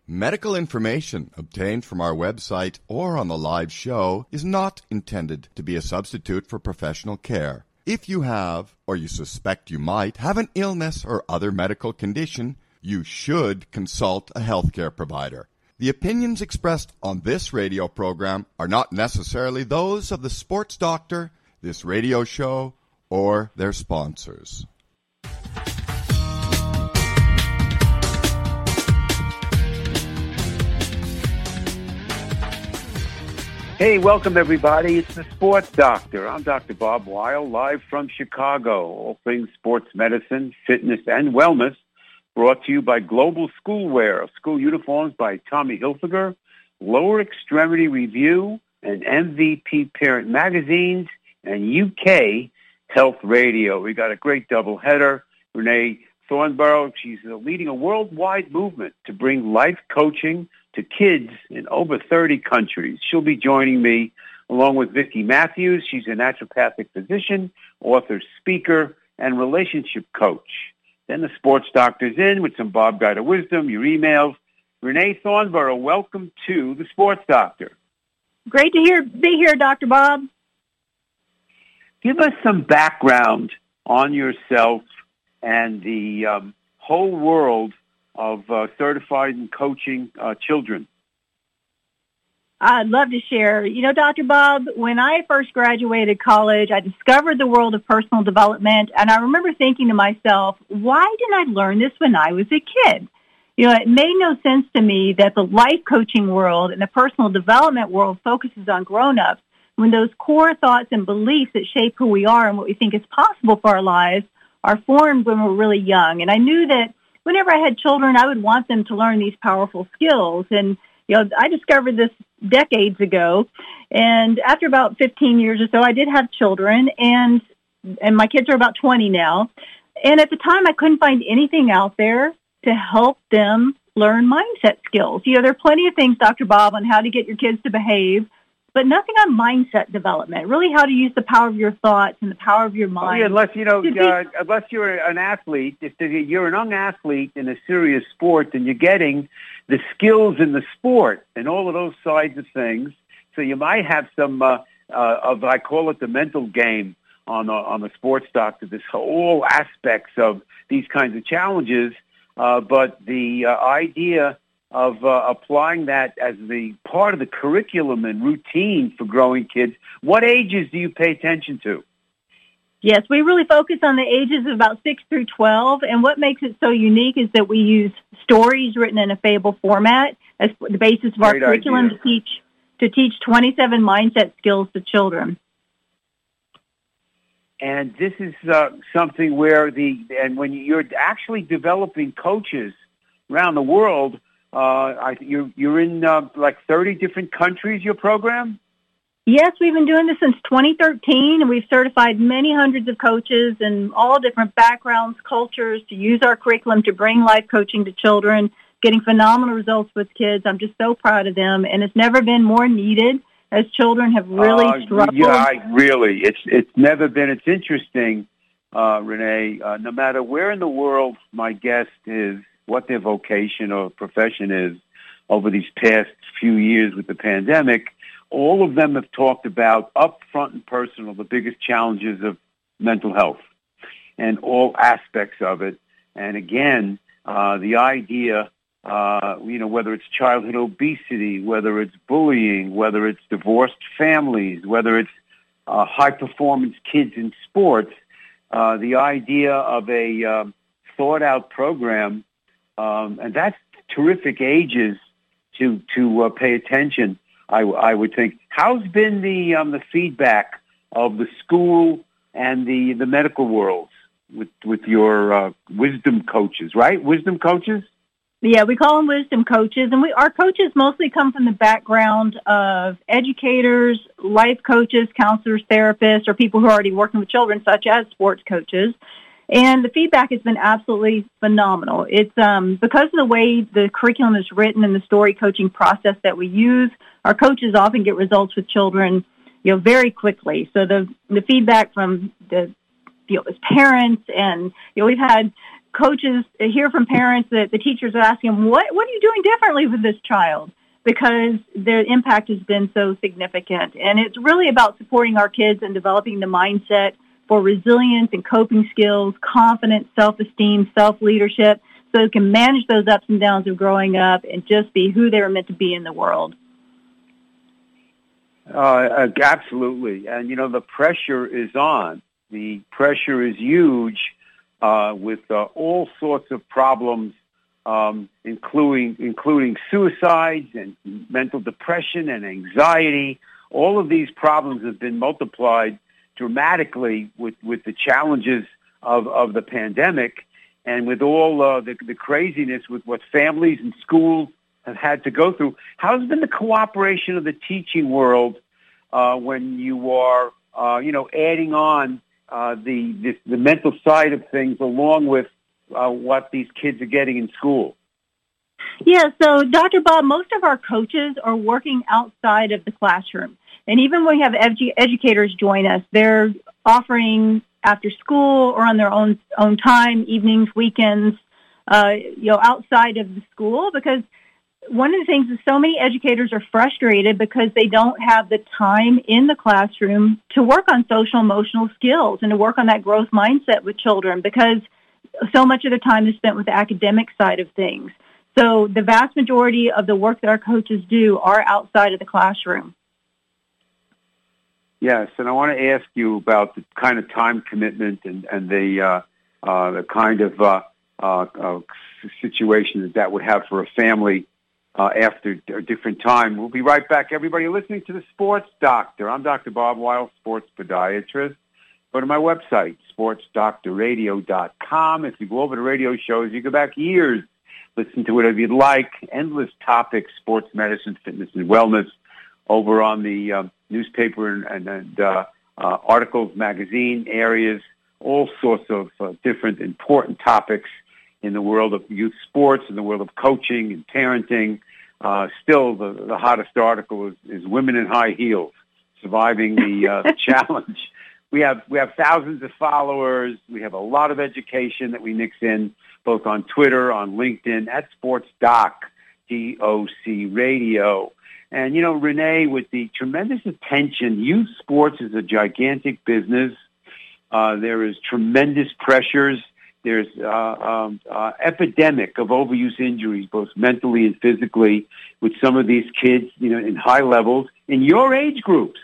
Medical information obtained from our website or on the live show is not intended to be a substitute for professional care. If you have, or you suspect you might, have an illness or other medical condition, you should consult a healthcare provider. The opinions expressed on this radio program are not necessarily those of the sports doctor, this radio show, or their sponsors. Hey, welcome everybody. It's the Sports Doctor. I'm Dr. Bob Weil, live from Chicago. All things sports medicine, fitness, and wellness, brought to you by Global Schoolwear, school uniforms by Tommy Hilfiger, Lower Extremity Review, and MVP Parent Magazines, and UK Health Radio. We got a great doubleheader. Renee Thornborough, she's leading a worldwide movement to bring life coaching to kids in over 30 countries. She'll be joining me along with Vicki Matthews. She's a naturopathic physician, author, speaker, and relationship coach. Then the Sports Doctor's in with some Bob Guide of Wisdom, your emails. Renee Thornborough, welcome to the Sports Doctor. Great to be here, Dr. Bob. Give us some background on yourself and the whole world of certified and coaching children. I'd love to share. You know, Dr. Bob, when I first graduated college, I discovered the world of personal development, and I remember thinking to myself, why didn't I learn this when I was a kid? You know, it made no sense to me that the life coaching world and the personal development world focuses on grown-ups when those core thoughts and beliefs that shape who we are and what we think is possible for our lives are formed when we're really young. And I knew that whenever I had children, I would want them to learn these powerful skills. And, you know, I discovered this decades ago. And after about 15 years or so, I did have children, and my kids are about 20 now. And at the time, I couldn't find anything out there to help them learn mindset skills. You know, there are plenty of things, Dr. Bob, on how to get your kids to behave, but nothing on mindset development, really how to use the power of your thoughts and the power of your mind. Oh, yeah, unless you're an athlete, if you're an young athlete in a serious sport, then you're getting the skills in the sport and all of those sides of things. So you might have some I call it the mental game on the Sports Doctor, this whole aspects of these kinds of challenges. But the idea of applying that as the part of the curriculum and routine for growing kids. What ages do you pay attention to? Yes, we really focus on the ages of about 6 through 12, and what makes it so unique is that we use stories written in a fable format as the basis of our curriculum to teach 27 mindset skills to children. And this is something where when you're actually developing coaches around the world, you're in like 30 different countries, your program? Yes, we've been doing this since 2013, and we've certified many hundreds of coaches in all different backgrounds, cultures, to use our curriculum to bring life coaching to children, getting phenomenal results with kids. I'm just so proud of them, and it's never been more needed as children have really struggled. Yeah, it's never been. It's interesting, Renee, no matter where in the world my guest is, what their vocation or profession is over these past few years with the pandemic, all of them have talked about up front and personal the biggest challenges of mental health and all aspects of it. And again, the idea, whether it's childhood obesity, whether it's bullying, whether it's divorced families, whether it's high-performance kids in sports, the idea of a thought-out program, and that's terrific ages to pay attention, I would think. How's been the feedback of the school and the medical worlds with your wisdom coaches, right? Wisdom coaches? Yeah, we call them wisdom coaches, and our coaches mostly come from the background of educators, life coaches, counselors, therapists, or people who are already working with children, such as sports coaches. And the feedback has been absolutely phenomenal. It's because of the way the curriculum is written and the story coaching process that we use, our coaches often get results with children, very quickly. So the feedback from the parents, and we've had coaches hear from parents that the teachers are asking them, what are you doing differently with this child? Because the impact has been so significant. And it's really about supporting our kids and developing the mindset for resilience and coping skills, confidence, self-esteem, self-leadership, so they can manage those ups and downs of growing up and just be who they were meant to be in the world. Absolutely. And, the pressure is on. The pressure is huge with all sorts of problems, including suicides and mental depression and anxiety. All of these problems have been multiplied dramatically with the challenges of the pandemic and with all the craziness with what families and schools have had to go through. How's been the cooperation of the teaching world when you are, adding on the mental side of things along with what these kids are getting in school? Yeah, so Dr. Bob, most of our coaches are working outside of the classroom. And even when we have educators join us, they're offering after school or on their own time, evenings, weekends, outside of the school, because one of the things is so many educators are frustrated because they don't have the time in the classroom to work on social emotional skills and to work on that growth mindset with children because so much of the time is spent with the academic side of things. So the vast majority of the work that our coaches do are outside of the classroom. Yes, and I want to ask you about the kind of time commitment and the kind of situation that would have for a family after a different time. We'll be right back. Everybody, you're listening to The Sports Doctor. I'm Dr. Bob Weil, sports podiatrist. Go to my website, sportsdoctorradio.com. If you go over the radio shows, you go back years. Listen to whatever you'd like. Endless topics, sports medicine, fitness, and wellness over on the newspaper and articles, magazine areas, all sorts of different important topics in the world of youth sports, in the world of coaching and parenting. Still, the hottest article is Women in High Heels, Surviving the Challenge. We have thousands of followers. We have a lot of education that we mix in, both on Twitter, on LinkedIn, at Sports Doc, DOC Radio. And, Renee, with the tremendous attention, youth sports is a gigantic business. There is tremendous pressures. There's epidemic of overuse injuries, both mentally and physically, with some of these kids, in high levels, in your age groups,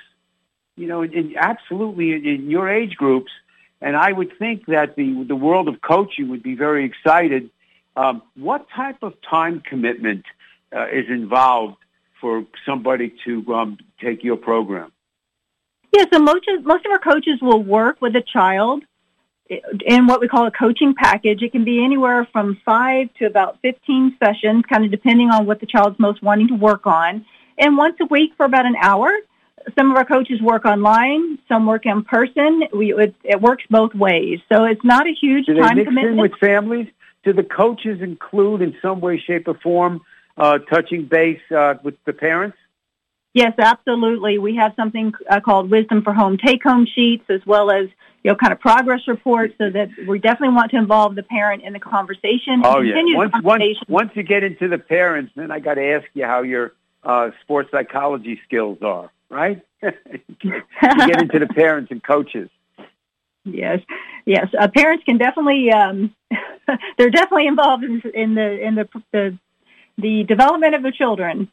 absolutely in your age groups. And I would think that the world of coaching would be very excited. What type of time commitment is involved for somebody to take your program? Yeah, so most of our coaches will work with a child in what we call a coaching package. It can be anywhere from 5 to about 15 sessions, kind of depending on what the child's most wanting to work on. And once a week for about an hour. Some of our coaches work online, some work in person. It works both ways. So it's not a huge time commitment. Do they mix in with families? Do the coaches include in some way, shape, or form touching base with the parents? Yes, absolutely. We have something called Wisdom for Home take-home sheets, as well as kind of progress reports, so that we definitely want to involve the parent in the conversation. Oh, yeah. Once you get into the parents, then I got to ask you how your sports psychology skills are, right? You get into the parents and coaches. Yes. Parents can definitely they're definitely involved in the development of the children.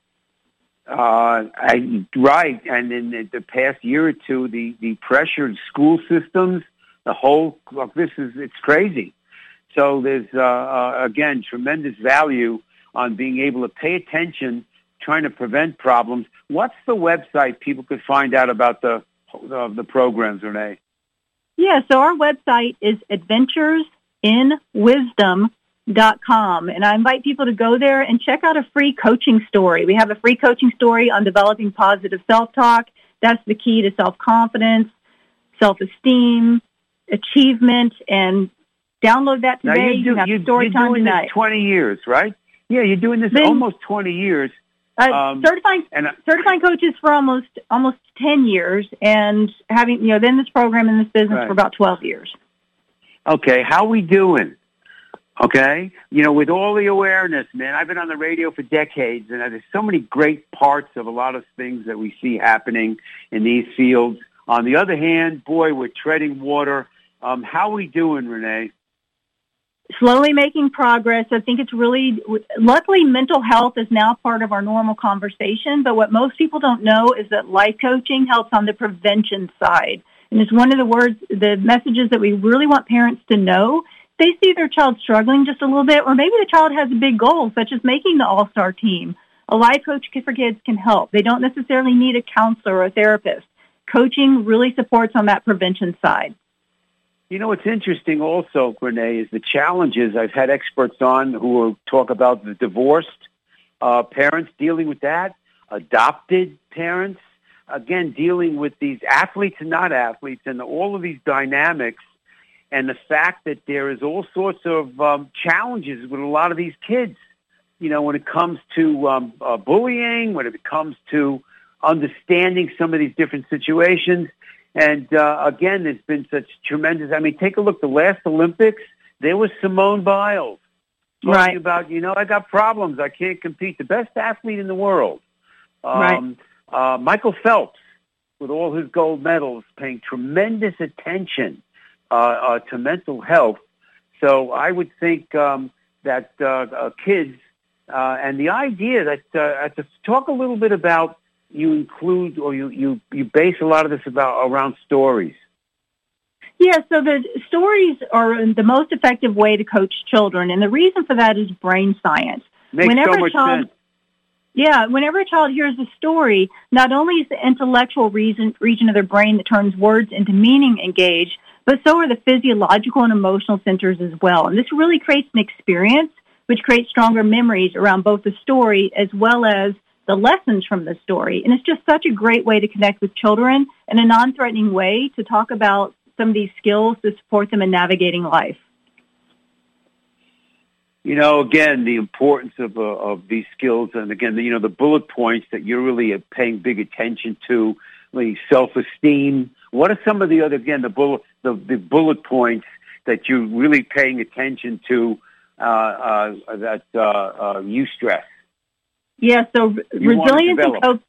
Right, and in the past year or two, the pressured school systems, it's crazy. So there's again tremendous value on being able to pay attention, trying to prevent problems. What's the website people could find out about the programs, Renee? Yeah, so our website is adventuresinwisdom.com, and I invite people to go there and check out a free coaching story. We have a free coaching story on developing positive self-talk. That's the key to self-confidence, self-esteem, achievement, and download that today. Now you're doing this 20 years, right? Yeah, you're doing this almost 20 years. Certifying coaches for almost 10 years, and having been in this program in this business for about 12 years. Okay, how are we doing? Okay? You know, with all the awareness, man, I've been on the radio for decades, and there's so many great parts of a lot of things that we see happening in these fields. On the other hand, boy, we're treading water. How are we doing, Renee? Slowly making progress. I think it's really, luckily mental health is now part of our normal conversation, but what most people don't know is that life coaching helps on the prevention side. And it's one of the messages that we really want parents to know. They see their child struggling just a little bit, or maybe the child has a big goal, such as making the all-star team. A life coach for kids can help. They don't necessarily need a counselor or a therapist. Coaching really supports on that prevention side. You know, what's interesting also, Renee, is the challenges. I've had experts on who talk about the divorced parents dealing with that, adopted parents, again, dealing with these athletes and not athletes, and all of these dynamics, and the fact that there is all sorts of challenges with a lot of these kids, you know, when it comes to bullying, when it comes to understanding some of these different situations. And, again, there's been such tremendous, I mean, take a look, the last Olympics, there was Simone Biles talking about, you know, I got problems, I can't compete. The best athlete in the world. Michael Phelps, with all his gold medals, paying tremendous attention to mental health. So I would think that kids, and the idea that, to talk a little bit about, you include, or you base a lot of this around stories. Yeah, so the stories are the most effective way to coach children, and the reason for that is brain science. Makes so much sense. Yeah, whenever a child hears a story, not only is the intellectual region of their brain that turns words into meaning engaged, but so are the physiological and emotional centers as well. And this really creates an experience which creates stronger memories around both the story as well as the lessons from the story. And it's just such a great way to connect with children in a non-threatening way to talk about some of these skills to support them in navigating life. You know, again, the importance of these skills, and again, you know, the bullet points that you're really paying big attention to, like self-esteem. What are some of the other, again, the bullet points that you're really paying attention to that you stress? Yeah, so resilience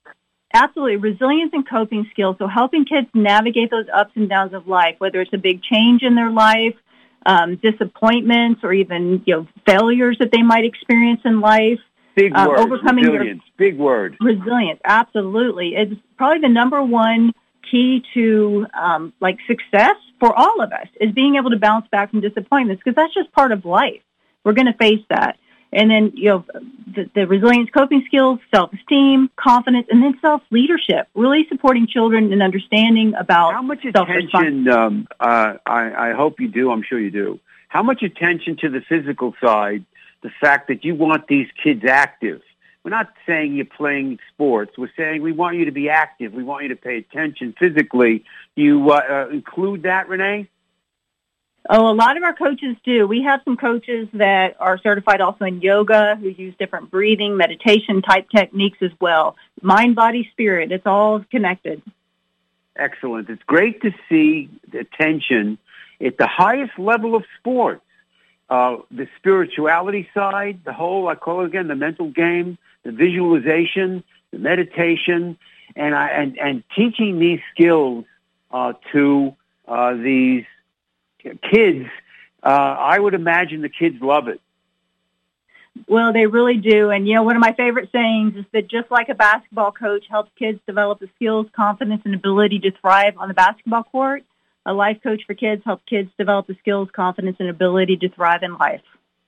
and coping skills. So helping kids navigate those ups and downs of life, whether it's a big change in their life, disappointments, or even, you know, failures that they might experience in life. Big word, overcoming resilience. Big word. Resilience, absolutely. It's probably the number one key to success for all of us is being able to bounce back from disappointments, because that's just part of life. We're going to face that. And then, you know, the resilience coping skills, self-esteem, confidence, and then self-leadership, really supporting children and understanding about how much attention, I hope you do, I'm sure you do, how much attention to the physical side, the fact that you want these kids active. We're not saying you're playing sports. We're saying we want you to be active. We want you to pay attention physically. You include that, Renee? Oh, a lot of our coaches do. We have some coaches that are certified also in yoga who use different breathing, meditation type techniques as well. Mind, body, spirit. It's all connected. Excellent. It's great to see the attention at the highest level of sports. The spirituality side, the whole, I call it again, the mental game, the visualization, the meditation, and teaching these skills to these kids. I would imagine the kids love it. Well, they really do. And, you know, one of my favorite sayings is that just like a basketball coach helps kids develop the skills, confidence, and ability to thrive on the basketball court, a life coach for kids helps kids develop the skills, confidence, and ability to thrive in life.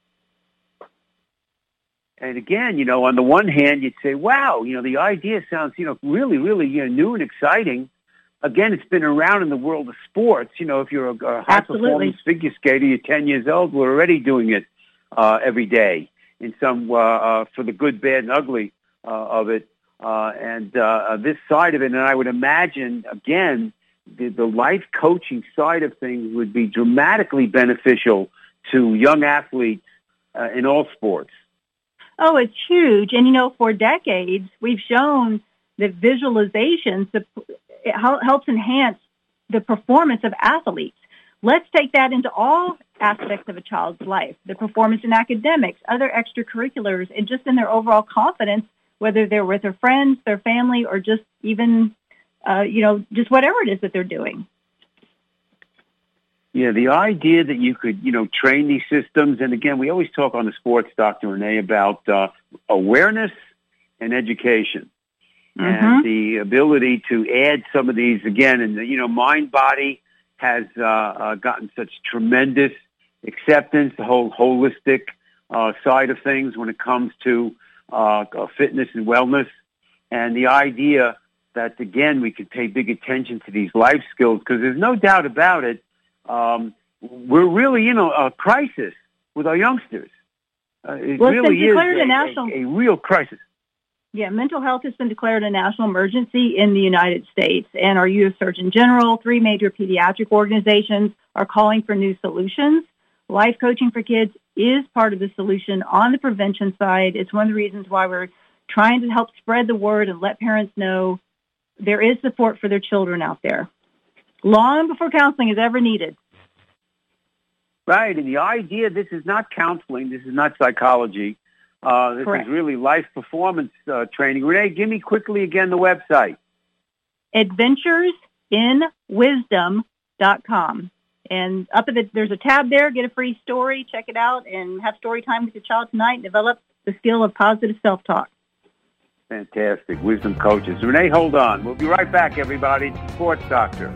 And again, you know, on the one hand, you'd say, wow, you know, the idea sounds, you know, really, really, you know, new and exciting. Again, it's been around in the world of sports. You know, if you're a high-performance figure skater, you're 10 years old, we're already doing it every day in some for the good, bad, and ugly of it. And this side of it, and I would imagine, again, the life coaching side of things would be dramatically beneficial to young athletes in all sports. Oh, it's huge. And, you know, for decades, we've shown that visualizations it helps enhance the performance of athletes. Let's take that into all aspects of a child's life, the performance in academics, other extracurriculars, and just in their overall confidence, whether they're with their friends, their family, or just even, just whatever it is that they're doing. Yeah, the idea that you could, train these systems, and again, we always talk on the Sports Doctor, Renee, about awareness and education. And the ability to add some of these, again, and, mind-body has gotten such tremendous acceptance, the whole holistic side of things when it comes to fitness and wellness. And the idea that, again, we could pay big attention to these life skills, because there's no doubt about it, we're really in a crisis with our youngsters. It really is a real crisis. Yeah, mental health has been declared a national emergency in the United States, and our U.S. Surgeon General, 3 major pediatric organizations are calling for new solutions. Life coaching for kids is part of the solution on the prevention side. It's one of the reasons why we're trying to help spread the word and let parents know there is support for their children out there, long before counseling is ever needed. Right, and the idea, this is not counseling, this is not psychology. This Correct. is really life performance training. Renee, give me quickly again the website. AdventuresInWisdom.com. And up at there's a tab there. Get a free story. Check it out and have story time with your child tonight and develop the skill of positive self-talk. Fantastic. Wisdom coaches. Renee, hold on. We'll be right back, everybody. It's the Sports Doctor.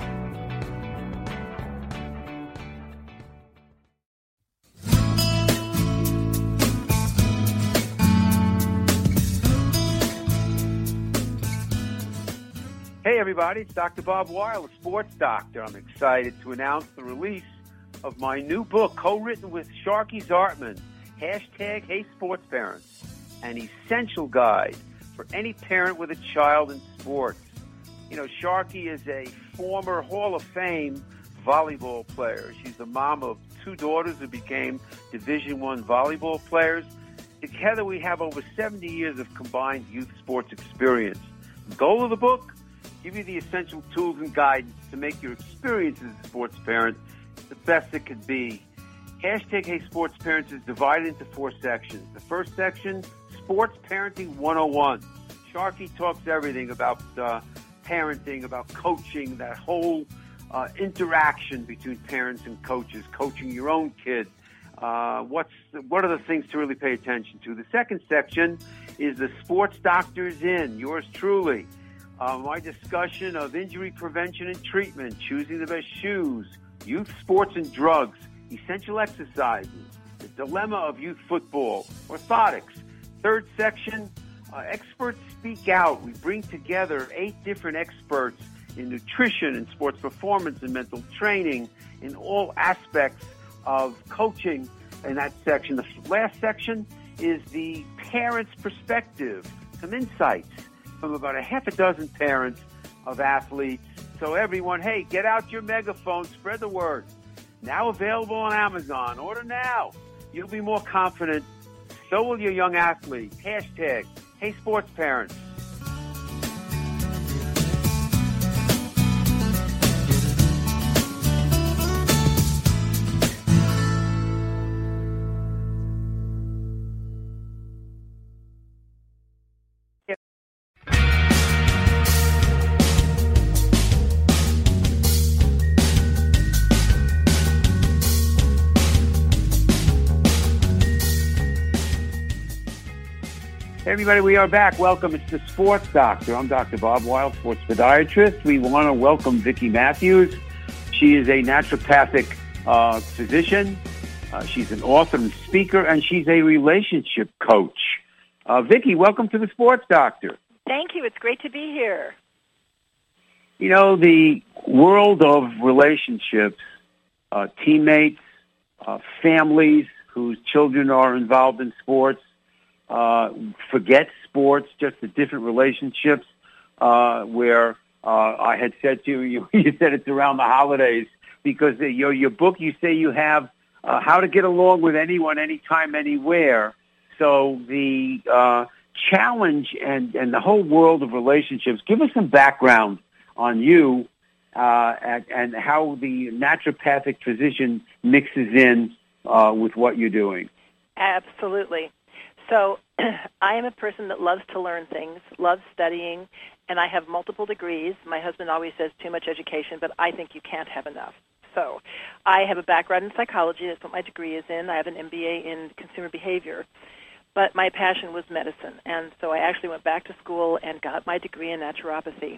Hey, everybody, it's Dr. Bob Weil, the Sports Doctor. I'm excited to announce the release of my new book, co-written with Sharky Zartman, #HeySportsParents, an essential guide for any parent with a child in sports. Sharky is a former Hall of Fame volleyball player. She's the mom of 2 daughters who became Division I volleyball players. Together, we have over 70 years of combined youth sports experience. The goal of the book? Give you the essential tools and guidance to make your experience as a sports parent the best it could be. #HeySportsParents is divided into 4 sections. The first section, Sports Parenting 101. Sharky talks everything about parenting, about coaching, that whole interaction between parents and coaches, coaching your own kid. What are the things to really pay attention to? The second section is the Sports Doctor's In, yours truly. My discussion of injury prevention and treatment, choosing the best shoes, youth sports and drugs, essential exercises, the dilemma of youth football, orthotics. Third section, experts speak out. We bring together 8 different experts in nutrition and sports performance and mental training in all aspects of coaching in that section. The last section is the parent's perspective, some insights from about a half a dozen parents of athletes. So everyone, hey, get out your megaphone, spread the word. Now available on Amazon. Order now. You'll be more confident. So will your young athlete. #HeySportsParents. Everybody, we are back. Welcome. It's the Sports Doctor. I'm Dr. Bob Weil, sports podiatrist. We want to welcome Vicki Matthews. She is a naturopathic physician. She's an author and speaker, and she's a relationship coach. Vicki, welcome to the Sports Doctor. Thank you. It's great to be here. The world of relationships, teammates, families whose children are involved in sports, forget sports, just the different relationships where I had said to you, you said it's around the holidays because your book, you say you have how to get along with anyone, anytime, anywhere. So the challenge and the whole world of relationships, give us some background on you and how the naturopathic physician mixes in with what you're doing. Absolutely. So I am a person that loves to learn things, loves studying, and I have multiple degrees. My husband always says too much education, but I think you can't have enough. So I have a background in psychology. That's what my degree is in. I have an MBA in consumer behavior. But my passion was medicine, and so I actually went back to school and got my degree in naturopathy.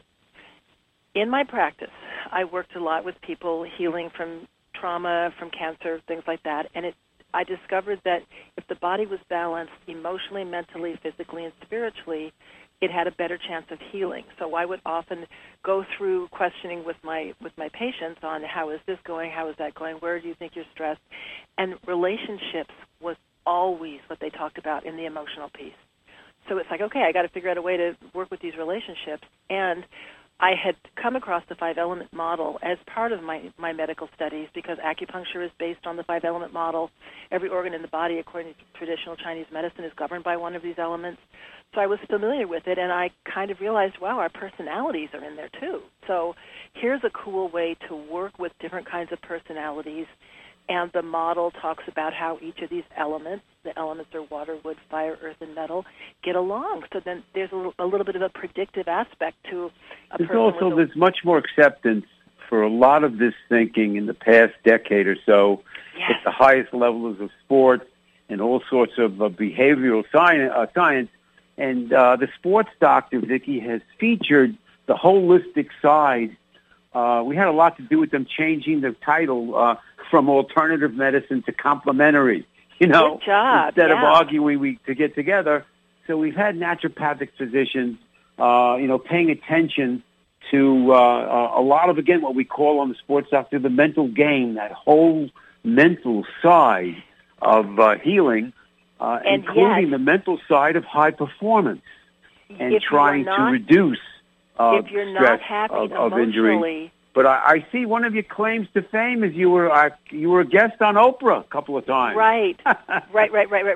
In my practice, I worked a lot with people healing from trauma, from cancer, things like that, and I discovered that if the body was balanced emotionally, mentally, physically, and spiritually, it had a better chance of healing. So I would often go through questioning with my patients on how is this going, how is that going, where do you think you're stressed, and relationships was always what they talked about in the emotional piece. So it's like, okay, I got to figure out a way to work with these relationships. And I had come across the 5-element model as part of my medical studies because acupuncture is based on the 5-element model. Every organ in the body, according to traditional Chinese medicine, is governed by one of these elements. So I was familiar with it, and I kind of realized, wow, our personalities are in there too. So here's a cool way to work with different kinds of personalities. And the model talks about how each of these elements, the elements are water, wood, fire, earth, and metal, get along. So then there's a little bit of a predictive aspect to a person. There's much more acceptance for a lot of this thinking in the past decade or so at the highest levels of sports and all sorts of behavioral science. And the sports doctor, Vicki, has featured the holistic side. We had a lot to do with them changing the title from alternative medicine to complementary, Good job. Instead of arguing to get together. So we've had naturopathic physicians, paying attention to a lot of, again, what we call on the sports doctor, the mental game, that whole mental side of healing, including the mental side of high performance and trying to reduce if you're not happy of injury. emotionally. But I see one of your claims to fame is you were a guest on Oprah a couple of times. Right. Right.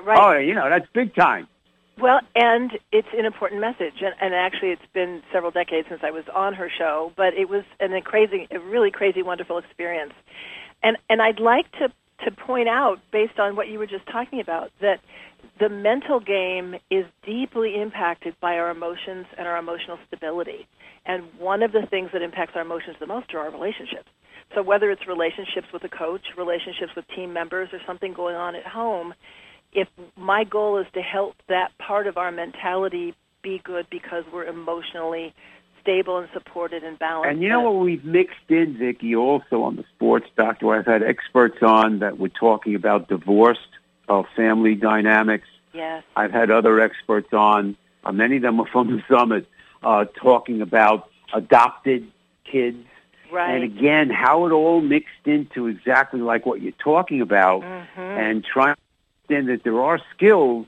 Oh, that's big time. Well, and it's an important message, and actually it's been several decades since I was on her show, but it was a really crazy, wonderful experience. And I'd like to point out, based on what you were just talking about, that the mental game is deeply impacted by our emotions and our emotional stability. And one of the things that impacts our emotions the most are our relationships. So whether it's relationships with a coach, relationships with team members, or something going on at home, if my goal is to help that part of our mentality be good because we're emotionally stable and supported and balanced. And you know what we've mixed in, Vicki, also on the Sports Doctor? I've had experts on that were talking about divorced family dynamics. Yes. I've had other experts on, many of them are from the summit, talking about adopted kids. Right. And again, how it all mixed into exactly like what you're talking about, and trying to understand that there are skills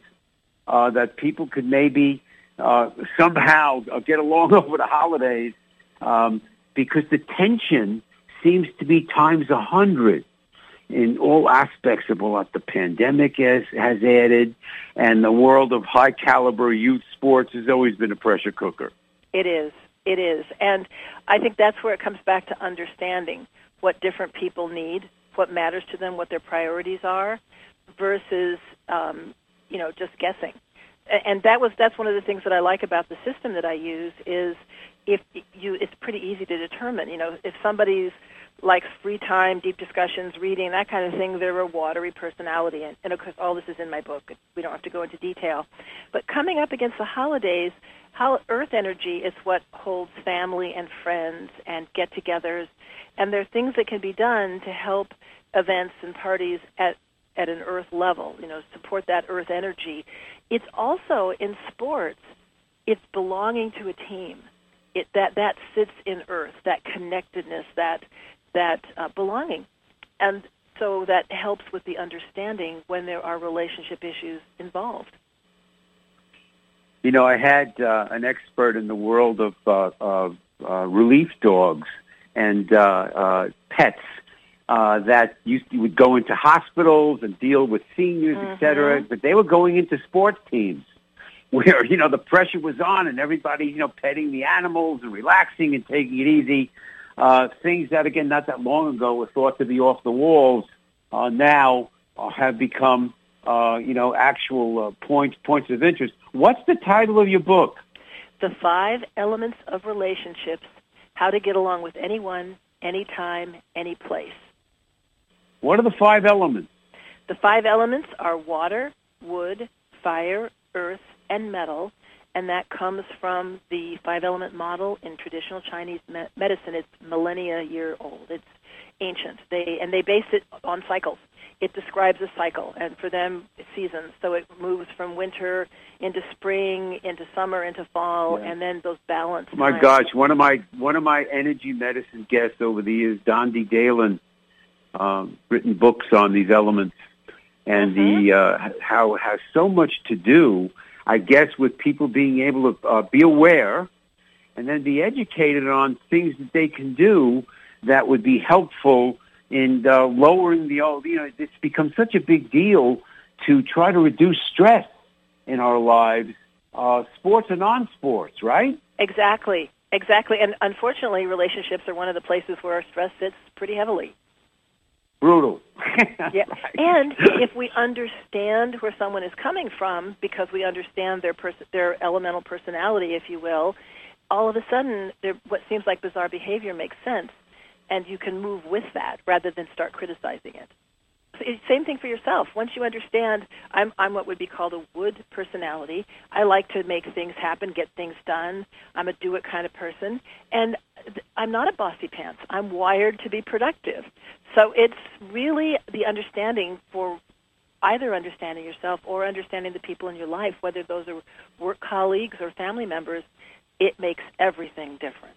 that people could maybe somehow get along over the holidays, because the tension seems to be times 100 in all aspects of what the pandemic has added, and the world of high caliber youth sports has always been a pressure cooker. It is. And I think that's where it comes back to understanding what different people need, what matters to them, what their priorities are, versus, just guessing. And that's one of the things that I like about the system that I use is it's pretty easy to determine. If somebody's likes free time, deep discussions, reading, that kind of thing, they're a watery personality. And of course, all this is in my book. We don't have to go into detail. But coming up against the holidays, earth energy is what holds family and friends and get-togethers. And there are things that can be done to help events and parties at an earth level, support that earth energy. It's also, in sports, it's belonging to a team. That sits in earth, that connectedness, that belonging. And so that helps with the understanding when there are relationship issues involved. I had an expert in the world of relief dogs and pets that would go into hospitals and deal with seniors, et cetera, but they were going into sports teams where, the pressure was on and everybody, petting the animals and relaxing and taking it easy. things that, again, not that long ago were thought to be off the walls, now have become, actual points of interest. What's the title of your book? The 5 Elements of Relationships, How to Get Along with Anyone, Anytime, Any Place. What are the 5 elements? The 5 elements are water, wood, fire, earth, and metal, and that comes from the 5-element model in traditional Chinese medicine. It's millennia year old. It's ancient. They base it on cycles. It describes a cycle, and for them, it's seasons. So it moves from winter into spring, into summer, into fall, and then those balance. My times. gosh, one of my energy medicine guests over the years, Don D. Dalen, written books on these elements, and how has so much to do, I guess, with people being able to be aware and then be educated on things that they can do that would be helpful in lowering it's become such a big deal to try to reduce stress in our lives, sports and non-sports, right? Exactly. And unfortunately, relationships are one of the places where our stress sits pretty heavily. Brutal. Yeah. And if we understand where someone is coming from, because we understand their elemental personality, if you will, all of a sudden, what seems like bizarre behavior makes sense, and you can move with that rather than start criticizing it. Same thing for yourself. Once you understand, I'm what would be called a wood personality. I like to make things happen, get things done. I'm a do-it kind of person. And I'm not a bossy pants. I'm wired to be productive. So it's really the understanding for either understanding yourself or understanding the people in your life, whether those are work colleagues or family members, it makes everything different.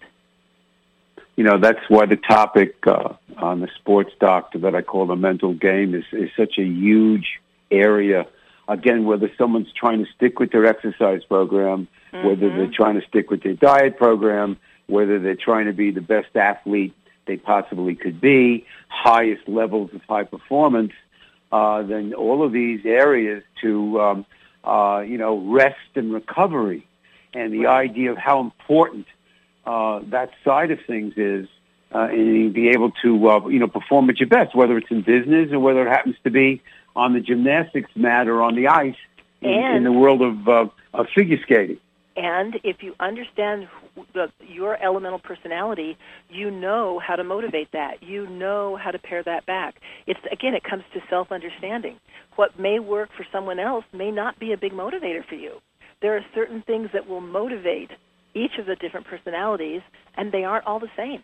That's why the topic on the Sports Doctor that I call the mental game is such a huge area. Again, whether someone's trying to stick with their exercise program, whether they're trying to stick with their diet program, whether they're trying to be the best athlete they possibly could be, highest levels of high performance, then all of these areas to, rest and recovery, and the idea of how important that side of things is, and be able to, perform at your best, whether it's in business or whether it happens to be on the gymnastics mat or on the ice in the world of figure skating. And if you understand your elemental personality, you know how to motivate that. You know how to pare that back. It comes to self-understanding. What may work for someone else may not be a big motivator for you. There are certain things that will motivate each of the different personalities, and they aren't all the same.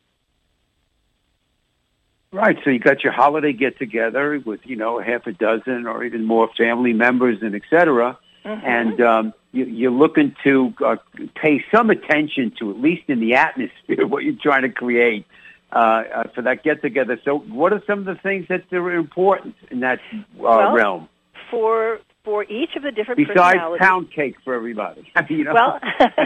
Right, so you got your holiday get-together with, half a dozen or even more family members and et cetera, and you're looking to pay some attention to, at least in the atmosphere, what you're trying to create for that get-together. So what are some of the things that are important in that realm? For each of the different personalities. Besides pound cake for everybody. Well,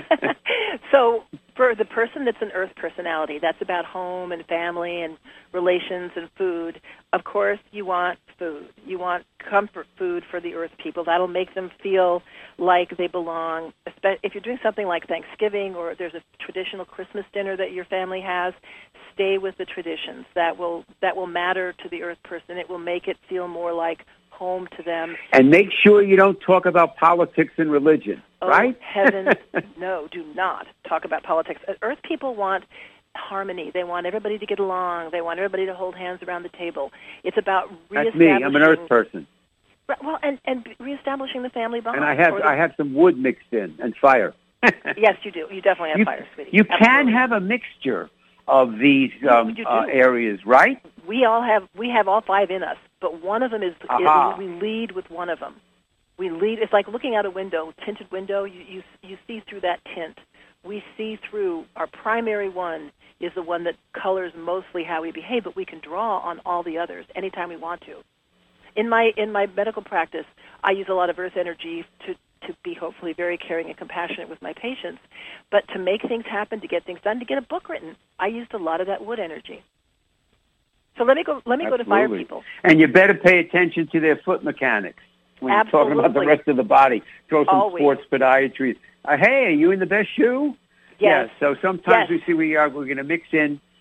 so for the person that's an earth personality, that's about home and family and relations and food. Of course, you want food. You want comfort food for the earth people. That'll make them feel like they belong. If you're doing something like Thanksgiving or there's a traditional Christmas dinner that your family has, stay with the traditions. That will matter to the earth person. It will make it feel more like home to them. And make sure you don't talk about politics and religion, right? Oh, heavens, no, do not talk about politics. Earth people want harmony. They want everybody to get along. They want everybody to hold hands around the table. It's about reestablishing... That's me. I'm an earth person. Well, and reestablishing the family bond. And I have some wood mixed in and fire. Yes, you do. You definitely have fire, sweetie. You can have a mixture of these areas, right? We have all 5 in us, but one of them is we lead with one of them. We lead. It's like looking out a window, tinted window. You see through that tint. We see through. Our primary one is the one that colors mostly how we behave, but we can draw on all the others anytime we want to. In my medical practice, I use a lot of earth energy to be hopefully very caring and compassionate with my patients, but to make things happen, to get things done, to get a book written, I used a lot of that wood energy. So let me go to fire people. And you better pay attention to their foot mechanics when you're talking about the rest of the body. Throw some sports podiatry. Hey, are you in the best shoe? Yes. So sometimes we see we're going to mix in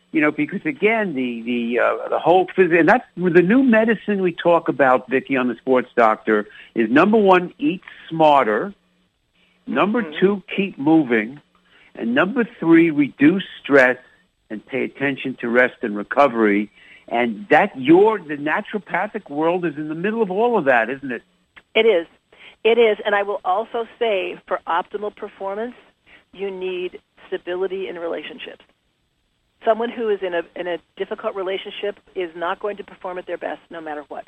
because again, the whole and that's the new medicine we talk about, Vicki, on the Sports Doctor is number one, eat smarter. Number two, keep moving. And number three, reduce stress and pay attention to rest and recovery. And the naturopathic world is in the middle of all of that, isn't it? It is. It is. And I will also say, for optimal performance, you need stability in relationships. Someone who is in a difficult relationship is not going to perform at their best no matter what.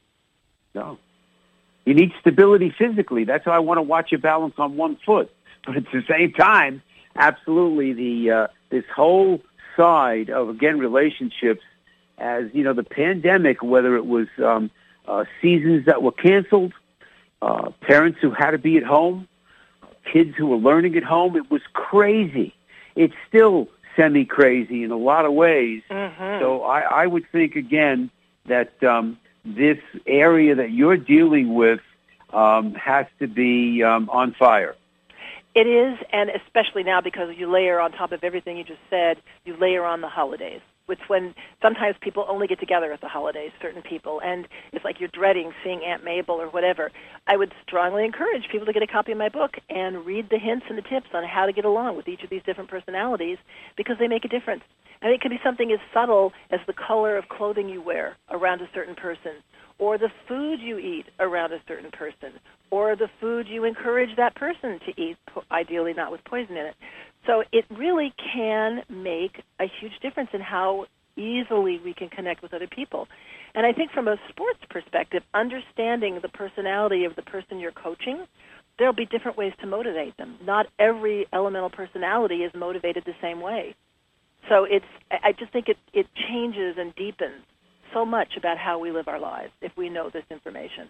No. You need stability physically. That's why I want to watch you balance on one foot. But at the same time, absolutely, this whole side of, again, relationships, as, the pandemic, whether it was seasons that were canceled, parents who had to be at home, kids who were learning at home, it was crazy. It's still semi-crazy in a lot of ways. Mm-hmm. So I would think, again, that this area that you're dealing with has to be on fire. It is, and especially now because you layer on top of everything you just said, you layer on the holidays, which when sometimes people only get together at the holidays, certain people, and it's like you're dreading seeing Aunt Mabel or whatever. I would strongly encourage people to get a copy of my book and read the hints and the tips on how to get along with each of these different personalities because they make a difference. And it can be something as subtle as the color of clothing you wear around a certain person, or the food you eat around a certain person, or the food you encourage that person to eat, ideally not with poison in it. So it really can make a huge difference in how easily we can connect with other people. And I think from a sports perspective, understanding the personality of the person you're coaching, there'll be different ways to motivate them. Not every elemental personality is motivated the same way. So I just think it changes and deepens so much about how we live our lives if we know this information.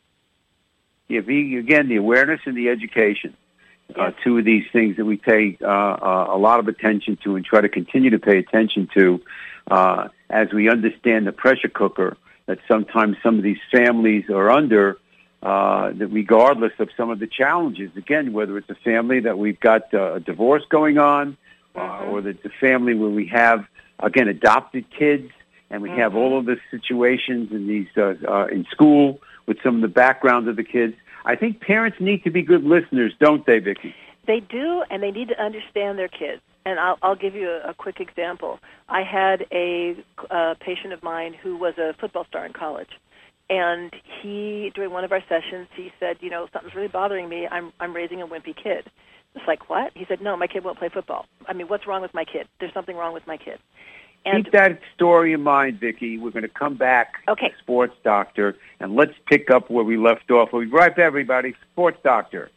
Yeah, again, the awareness and the education, yes. Two of these things that we pay a lot of attention to and try to continue to pay attention to as we understand the pressure cooker that sometimes some of these families are under, that regardless of some of the challenges, again, whether it's a family that we've got a divorce going on, or that it's a family where we have, again, adopted kids, and we have all of the situations in these in school with some of the backgrounds of the kids. I think parents need to be good listeners, don't they, Vicki? They do, and they need to understand their kids. And I'll give you a quick example. I had a patient of mine who was a football star in college, and during one of our sessions, he said, something's really bothering me. I'm raising a wimpy kid. It's like, what? He said, no, my kid won't play football. I mean, what's wrong with my kid? There's something wrong with my kid. And keep that story in mind, Vicki. We're going to come back to Sports Doctor, and let's pick up where we left off. We'll be right back, everybody. Sports Doctor.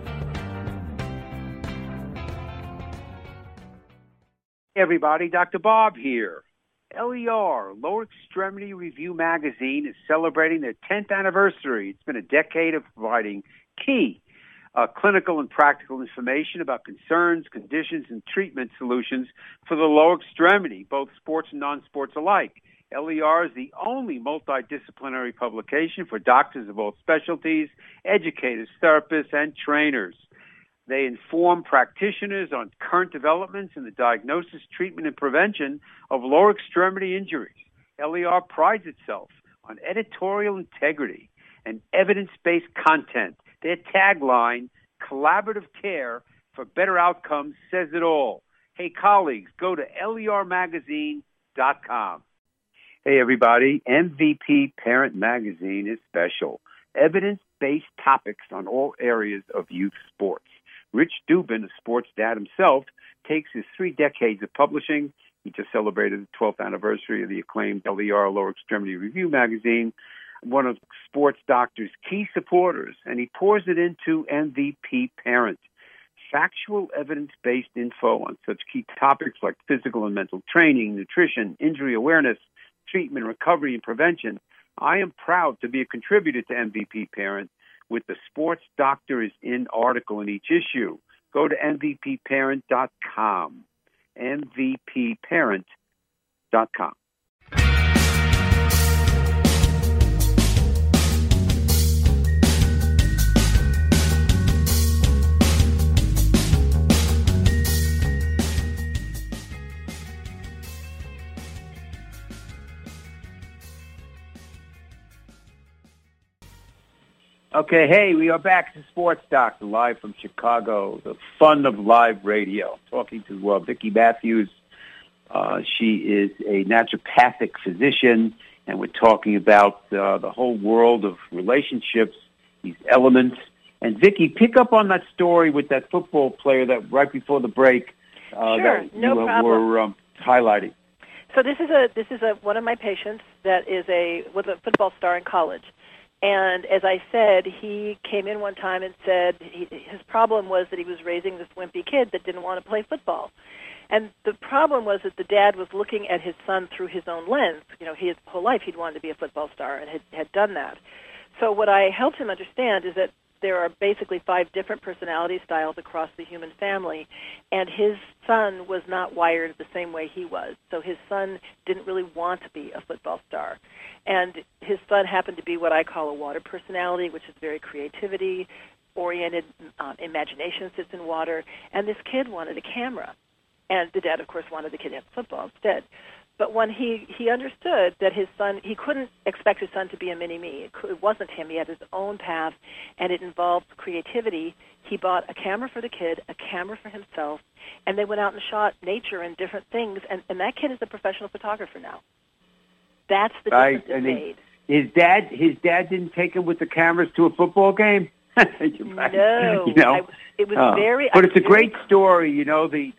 Hey, everybody. Dr. Bob here. LER, Lower Extremity Review Magazine, is celebrating their 10th anniversary. It's been a decade of providing key clinical and practical information about concerns, conditions, and treatment solutions for the lower extremity, both sports and non-sports alike. LER is the only multidisciplinary publication for doctors of all specialties, educators, therapists, and trainers. They inform practitioners on current developments in the diagnosis, treatment, and prevention of lower extremity injuries. LER prides itself on editorial integrity and evidence-based content. Their tagline, collaborative care for better outcomes, says it all. Hey, colleagues, go to lermagazine.com. Hey, everybody, MVP Parent Magazine is special. Evidence-based topics on all areas of youth sports. Rich Dubin, a sports dad himself, takes his 3 decades of publishing. He just celebrated the 12th anniversary of the acclaimed LER, Lower Extremity Review Magazine, one of Sports Doctor's key supporters, and he pours it into MVP Parent. Factual, evidence-based info on such key topics like physical and mental training, nutrition, injury awareness, treatment, recovery, and prevention. I am proud to be a contributor to MVP Parent with the Sports Doctor is in article in each issue. Go to mvpparent.com, mvpparent.com. Okay, hey, we are back to Sports Doctor, live from Chicago, the fun of live radio. Talking to Vicki Matthews. She is a naturopathic physician, and we're talking about the whole world of relationships, these elements. And Vicki, pick up on that story with that football player that right before the break that you were highlighting. So this is one of my patients that was a football star in college. And as I said, he came in one time and said his problem was that he was raising this wimpy kid that didn't want to play football. And the problem was that the dad was looking at his son through his own lens. You know, his whole life he'd wanted to be a football star and had done that. So what I helped him understand is that there are basically 5 different personality styles across the human family, and his son was not wired the same way he was. So his son didn't really want to be a football star. And his son happened to be what I call a water personality, which is very creativity-oriented, imagination sits in water, and this kid wanted a camera. And the dad, of course, wanted the kid to have football instead. But when he understood that his son, he couldn't expect his son to be a mini-me. It wasn't him. He had his own path, and it involved creativity. He bought a camera for the kid, a camera for himself, and they went out and shot nature and different things, and that kid is a professional photographer now. That's the difference it made. His dad didn't take him with the cameras to a football game? No. You know? It was very... But it's a great story. You know, the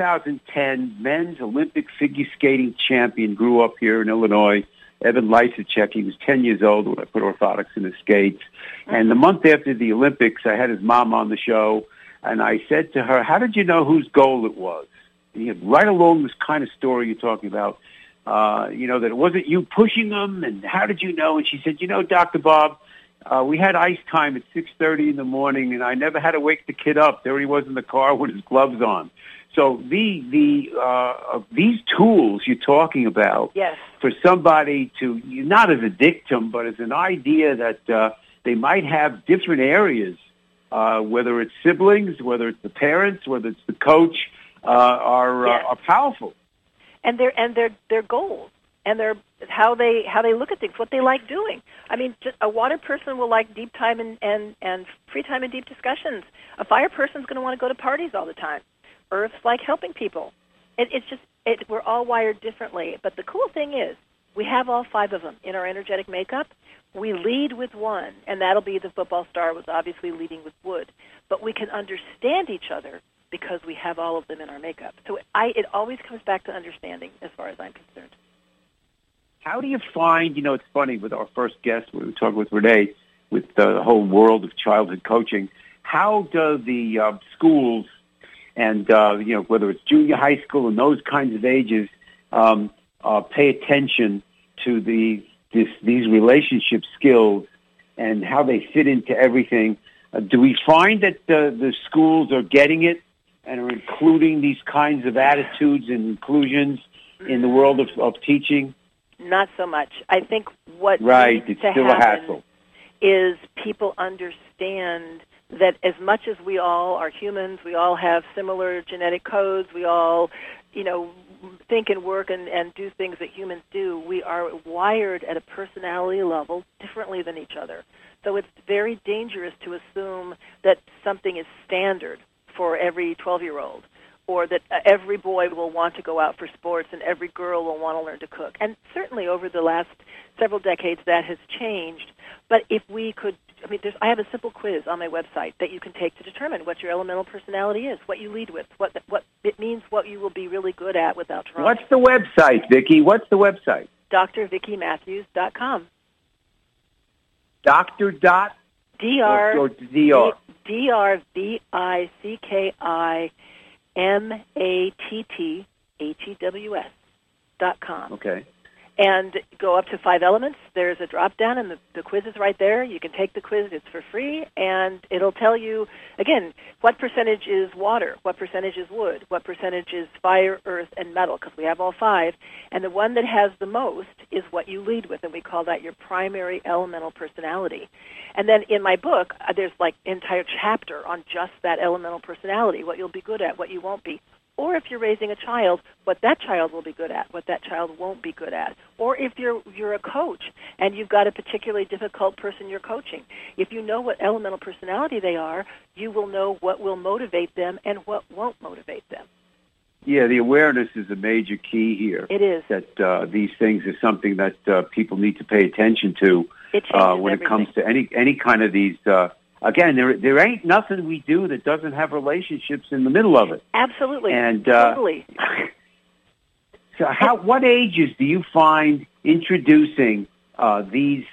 2010 men's Olympic figure skating champion grew up here in Illinois, Evan Lysacek. He was 10 years old when I put orthotics in his skates. Mm-hmm. And the month after the Olympics, I had his mom on the show, and I said to her, how did you know whose goal it was? And he had right along this kind of story you're talking about, you know, that it wasn't you pushing them, and how did you know? And she said, you know, Dr. Bob, we had ice time at 6:30 in the morning, and I never had to wake the kid up. There he was in the car with his gloves on. So these tools you're talking about, yes, for somebody to, not as a dictum, but as an idea that they might have different areas, whether it's siblings, whether it's the parents, whether it's the coach, are powerful. And their goals. And how they look at things, what they like doing. I mean, just a water person will like deep time and free time and deep discussions. A fire person's going to want to go to parties all the time. Earth's like helping people. We're all wired differently. But the cool thing is, we have all 5 of them in our energetic makeup. We lead with one, and that'll be the football star was obviously leading with wood. But we can understand each other because we have all of them in our makeup. So it always comes back to understanding, as far as I'm concerned. How do you find, you know, it's funny, with our first guest, we were talking with Renee, with the whole world of childhood coaching, how do the schools and, you know, whether it's junior high school and those kinds of ages, pay attention to these relationship skills and how they fit into everything? Do we find that the schools are getting it and are including these kinds of attitudes and inclusions in the world of teaching? Not so much. I think what needs to still happen is people understand that as much as we all are humans, we all have similar genetic codes, we all, you know, think and work and do things that humans do, we are wired at a personality level differently than each other. So it's very dangerous to assume that something is standard for every 12-year-old. Or that every boy will want to go out for sports and every girl will want to learn to cook. And certainly over the last several decades that has changed. But if we could, I have a simple quiz on my website that you can take to determine what your elemental personality is, what you lead with, what it means, what you will be really good at without trying. What's the website, Vicki? What's the website? DrVickiMatthews.com. Dr. Dot? DR. Or DR? DrVickiMatthews.com. Okay. And go up to 5 elements. There's a drop-down, and the quiz is right there. You can take the quiz. It's for free, and it'll tell you, again, what percentage is water, what percentage is wood, what percentage is fire, earth, and metal, because we have all 5. And the one that has the most is what you lead with, and we call that your primary elemental personality. And then in my book, there's like an entire chapter on just that elemental personality, what you'll be good at, what you won't be. or if you're raising a child, what that child will be good at, what that child won't be good at. Or if you're a coach and you've got a particularly difficult person you're coaching, if you know what elemental personality they are, you will know what will motivate them and what won't motivate them. Yeah, the awareness is a major key here. It is. That these things are something that people need to pay attention to when it comes to any kind of these. Again, there ain't nothing we do that doesn't have relationships in the middle of it. Absolutely. And totally. So, what ages do you find introducing these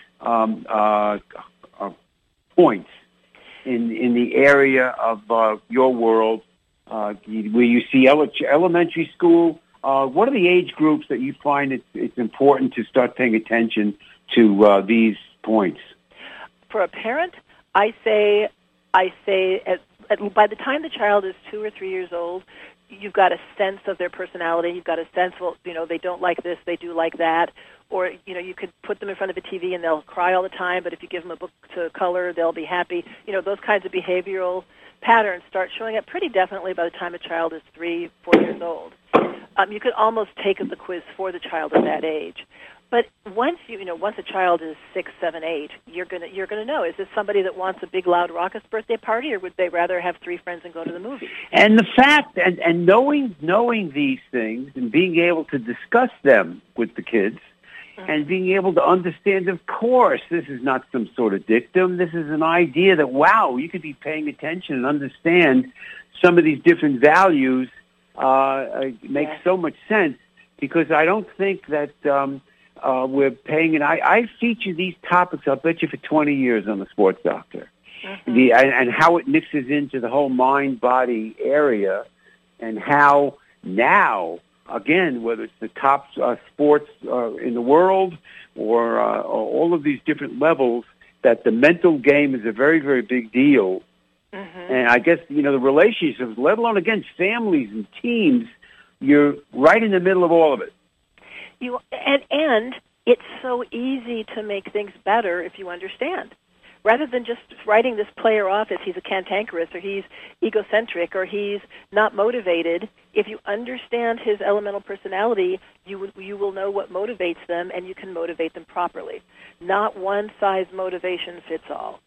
points in the area of your world? Where you see elementary school, what are the age groups that you find it's important to start paying attention to these points? For a parent, I say by the time the child is 2 or 3 years old, you've got a sense of their personality. You've got a sense, well, they don't like this, they do like that. Or, you could put them in front of a TV and they'll cry all the time, but if you give them a book to color, they'll be happy. Those kinds of behavioral patterns start showing up pretty definitely by the time a child is 3, 4 years old. You could almost take the quiz for the child at that age. But once a child is 6, 7, 8, you're gonna know, is this somebody that wants a big loud raucous birthday party, or would they rather have 3 friends and go to the movies? And the fact and knowing these things and being able to discuss them with the kids. And being able to understand, of course, this is not some sort of dictum. This is an idea that, wow, you could be paying attention and understand some of these different values makes so much sense, because I don't think that we're paying it. I feature these topics, I'll bet you, for 20 years on the Sports Doctor. And how it mixes into the whole mind-body area, and how now, again, whether it's the top sports in the world or all of these different levels, that the mental game is a very, very big deal. And I guess, the relationships, let alone, again, families and teams, you're right in the middle of all of it. And it's so easy to make things better if you understand. Rather than just writing this player off as he's a cantankerous or he's egocentric or he's not motivated, if you understand his elemental personality, you will know what motivates them, and you can motivate them properly. Not one-size motivation fits all.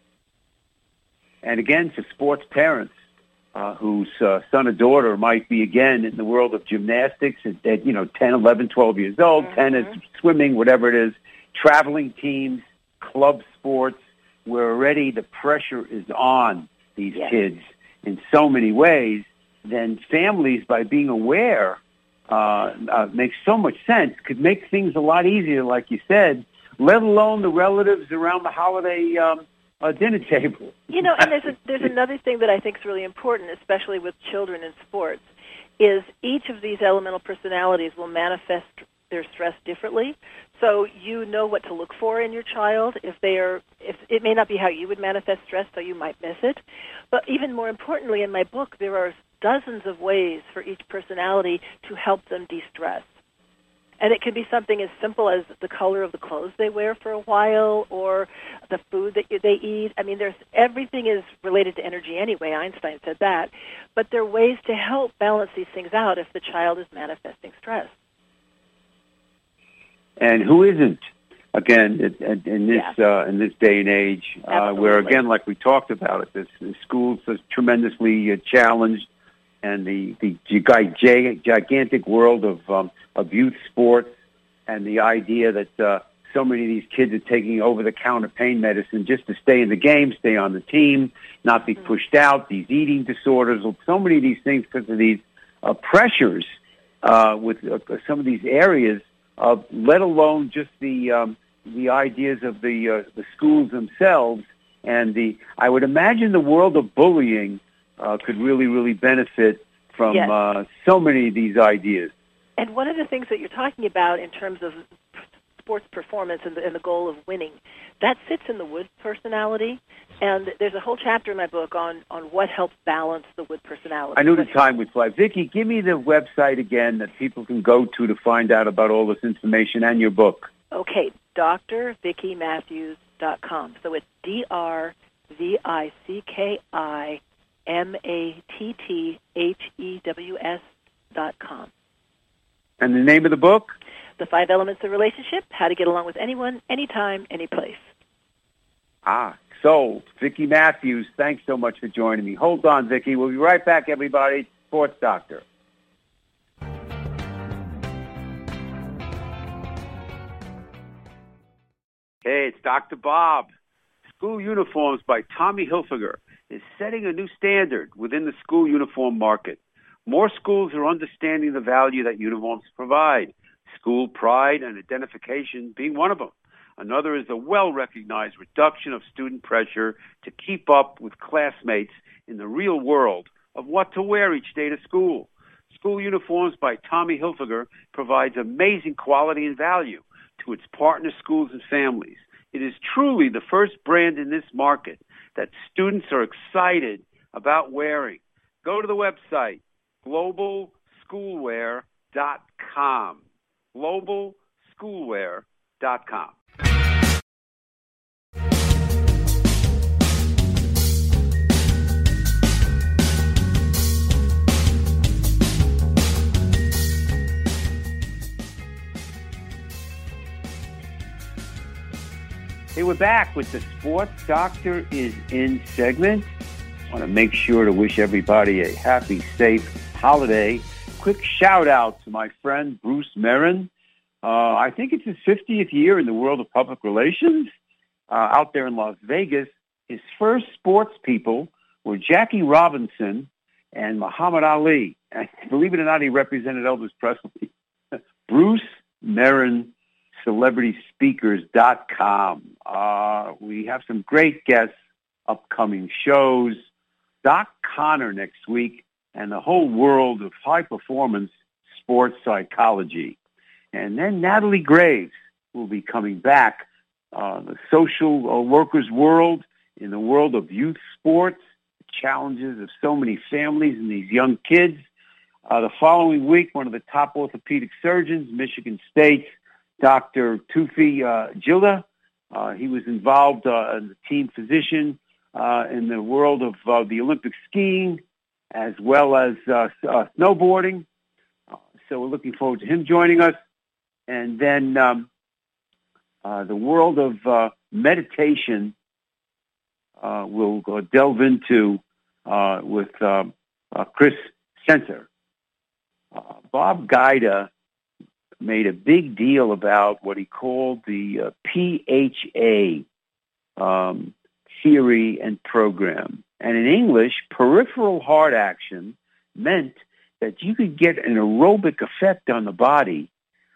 And again, for sports parents whose son or daughter might be, again, in the world of gymnastics at 10, 11, 12 years old, tennis, swimming, whatever it is, traveling teams, club sports, where already the pressure is on these kids in so many ways, then families, by being aware, makes so much sense, could make things a lot easier, like you said, let alone the relatives around the holiday dinner table. And there's another thing that I think is really important, especially with children in sports, is each of these elemental personalities will manifest their stress differently. So you know what to look for in your child. If it may not be how you would manifest stress, so you might miss it. But even more importantly, in my book, there are dozens of ways for each personality to help them de-stress. And it can be something as simple as the color of the clothes they wear for a while, or the food that they eat. I mean, everything is related to energy anyway. Einstein said that. But there are ways to help balance these things out if the child is manifesting stress. And who isn't? Again, in this day and age, where, again, like we talked about it, the schools are tremendously challenged, and the gigantic world of youth sports, and the idea that so many of these kids are taking over-the-counter pain medicine just to stay in the game, stay on the team, not be pushed out, these eating disorders, so many of these things because of these pressures with some of these areas, let alone just the ideas of the schools themselves. And I would imagine the world of bullying could really, really benefit from so many of these ideas. And one of the things that you're talking about in terms of sports performance and the goal of winning, that sits in the Wood personality. And there's a whole chapter in my book on what helps balance the Wood personality. I know the time would fly. Vicki, give me the website again that people can go to find out about all this information and your book. Okay, drvickimatthews.com. So it's drvickimatthews.com. LoriSports.com. And the name of the book? The 5 Elements of Relationship, How to Get Along with Anyone, Anytime, Anyplace. Sold. Vicki Matthews, thanks so much for joining me. Hold on, Vicki. We'll be right back, everybody. Sports Doctor. Hey, it's Dr. Bob. School Uniforms by Tommy Hilfiger is setting a new standard within the school uniform market. More schools are understanding the value that uniforms provide, school pride and identification being one of them. Another is the well-recognized reduction of student pressure to keep up with classmates in the real world of what to wear each day to school. School Uniforms by Tommy Hilfiger provides amazing quality and value to its partner schools and families. It is truly the first brand in this market that students are excited about wearing. Go to the website, globalschoolwear.com. globalschoolwear.com. Hey, we're back with the Sports Doctor is In segment. I want to make sure to wish everybody a happy, safe holiday. Quick shout out to my friend Bruce Merrin. I think it's his 50th year in the world of public relations out there in Las Vegas. His first sports people were Jackie Robinson and Muhammad Ali. And believe it or not, he represented Elvis Presley. Bruce Merrin, CelebritySpeakers.com. We have some great guests, upcoming shows. Doc Connor next week, and the whole world of high-performance sports psychology. And then Natalie Graves will be coming back. The social workers world, in the world of youth sports, the challenges of so many families and these young kids. The following week, one of the top orthopedic surgeons, Michigan State's Dr. Tufi Gilda. He was involved as a team physician in the world of the Olympic skiing as well as snowboarding. So we're looking forward to him joining us. And then the world of meditation we'll delve into with Chris Sensor. Bob Guida made a big deal about what he called the PHA theory and program. And in English, peripheral heart action meant that you could get an aerobic effect on the body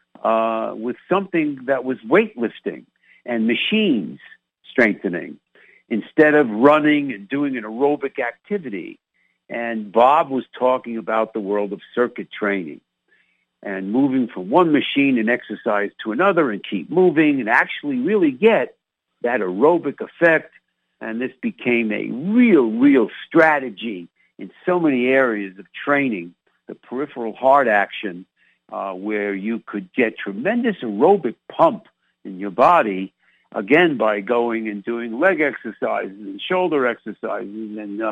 with something that was weightlifting and machines strengthening instead of running and doing an aerobic activity. And Bob was talking about the world of circuit training and moving from one machine and exercise to another and keep moving and actually really get that aerobic effect. And this became a real strategy in so many areas of training, the peripheral heart action, where you could get tremendous aerobic pump in your body, again, by going and doing leg exercises and shoulder exercises and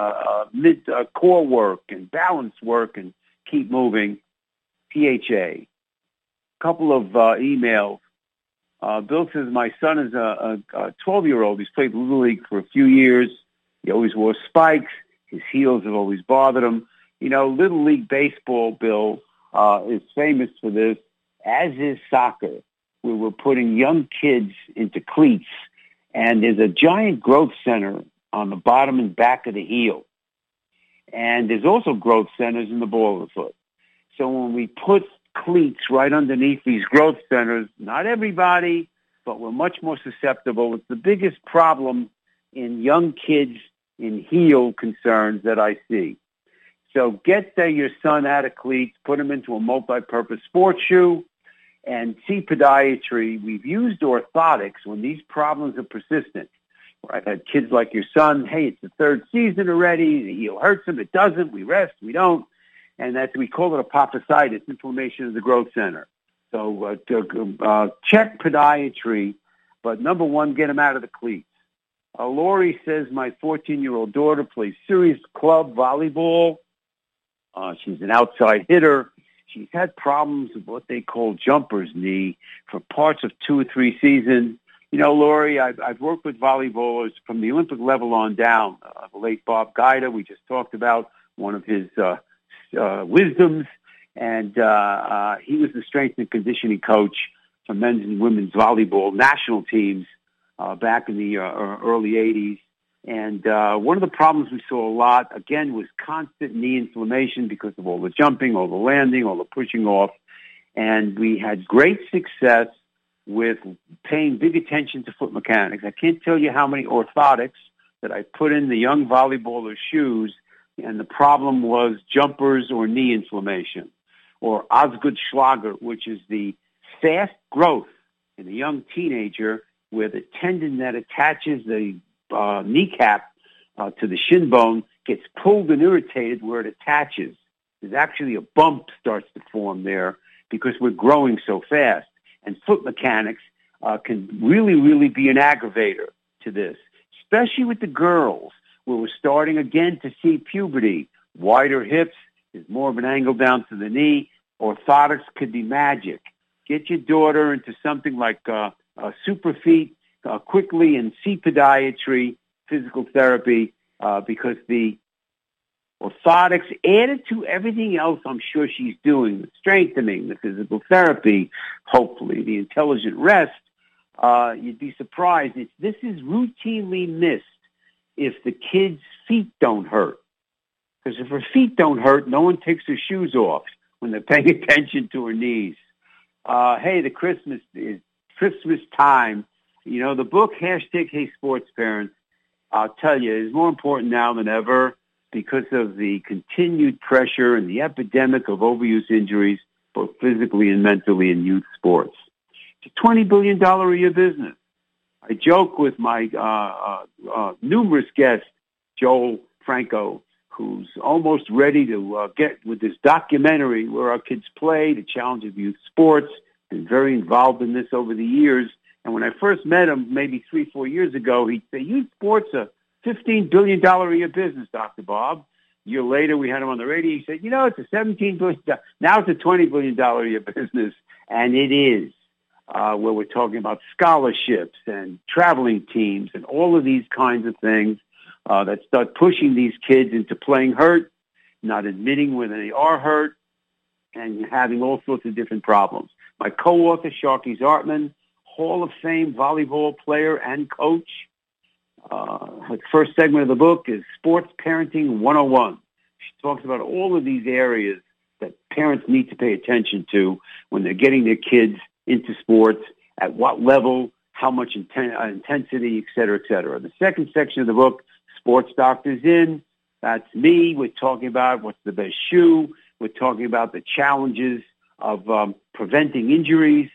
core work and balance work and keep moving. PHA. Couple of emails. Bill says, my son is a 12-year-old. He's played Little League for a few years. He always wore spikes. His heels have always bothered him. You know, Little League Baseball, Bill, is famous for this, as is soccer, where we're putting young kids into cleats, and there's a giant growth center on the bottom and back of the heel. And there's also growth centers in the ball of the foot. So when we put cleats right underneath these growth centers, not everybody, but we're much more susceptible. It's the biggest problem in young kids in heel concerns that I see. So get your son out of cleats, put him into a multi-purpose sports shoe, and see podiatry. We've used orthotics when these problems are persistent. I've had kids like your son, hey, it's the third season already, the heel hurts him, it doesn't, we rest, we don't. And we call it apophysitis, inflammation of the growth center. So check podiatry, but number one, get him out of the cleats. Lori says, my 14-year-old daughter plays serious club volleyball. She's an outside hitter. She's had problems with what they call jumper's knee for parts of 2 or 3 seasons. You know, Lori, I've worked with volleyballers from the Olympic level on down. The late Bob Guida, we just talked about one of his wisdoms, and he was the strength and conditioning coach for men's and women's volleyball national teams back in the early 80s. And one of the problems we saw a lot, again, was constant knee inflammation because of all the jumping, all the landing, all the pushing off. And we had great success with paying big attention to foot mechanics. I can't tell you how many orthotics that I put in the young volleyballers' shoes, and the problem was jumpers or knee inflammation, or Osgood Schlager, which is the fast growth in a young teenager where the tendon that attaches the kneecap to the shin bone gets pulled and irritated where it attaches. There's actually a bump starts to form there because we're growing so fast. And foot mechanics can really, really be an aggravator to this, especially with the girls, where we're starting again to see puberty. Wider hips, there's more of an angle down to the knee. Orthotics could be magic. Get your daughter into something like Superfeet quickly, and see podiatry, physical therapy, because the orthotics added to everything else I'm sure she's doing, the strengthening, the physical therapy, hopefully the intelligent rest, you'd be surprised. This is routinely missed if the kid's feet don't hurt. Because if her feet don't hurt, no one takes their shoes off when they're paying attention to her knees. Hey, the Christmas time. You know, the book, #Hey Sports Parents, I'll tell you, is more important now than ever because of the continued pressure and the epidemic of overuse injuries, both physically and mentally in youth sports. It's a $20 billion a year business. I joke with my numerous guests, Joel Franco, who's almost ready to get with this documentary where our kids play, the challenge of youth sports, been very involved in this over the years. And when I first met him, maybe 3-4 years ago, he'd say, youth sports are $15 billion a year business, Dr. Bob. A year later, we had him on the radio. He said, you know, it's a $17 billion, now it's a $20 billion a year business. And it is, where we're talking about scholarships and traveling teams and all of these kinds of things that start pushing these kids into playing hurt, not admitting when they are hurt, and having all sorts of different problems. My co-author, Sharky Zartman, Hall of Fame volleyball player and coach. The first segment of the book is Sports Parenting 101. She talks about all of these areas that parents need to pay attention to when they're getting their kids into sports, at what level, how much intensity, et cetera, et cetera. The second section of the book, Sports Doctors In, that's me. We're talking about what's the best shoe. We're talking about the challenges of preventing injuries,